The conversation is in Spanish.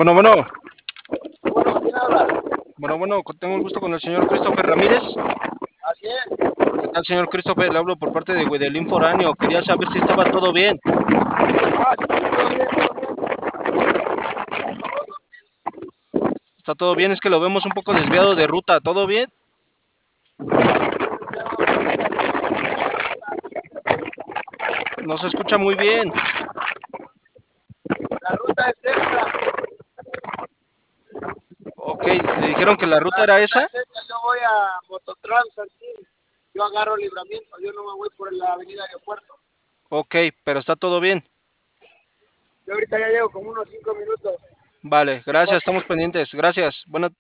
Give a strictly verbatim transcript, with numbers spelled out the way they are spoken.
Bueno, bueno, Bueno, ¿quién habla? bueno, bueno, tengo el gusto con el señor Christopher Ramírez. Así es. ¿Qué tal, señor Christopher? Le hablo por parte de Guedelín Foráneo. Quería saber si estaba todo bien. Ah, sí, todo bien, todo bien. ¿Está todo bien? Es que lo vemos un poco desviado de ruta. ¿Todo bien? No se escucha muy bien. La ruta es esta. Ok, ¿le dijeron que la ruta La era ruta esa? es esta. Yo voy a Mototrans, Santín. Yo agarro libramiento. Yo no me voy por la avenida Aeropuerto. Ok, pero está todo bien. Yo ahorita ya llevo como unos cinco minutos. Vale, gracias, Ok. estamos pendientes. Gracias. Buena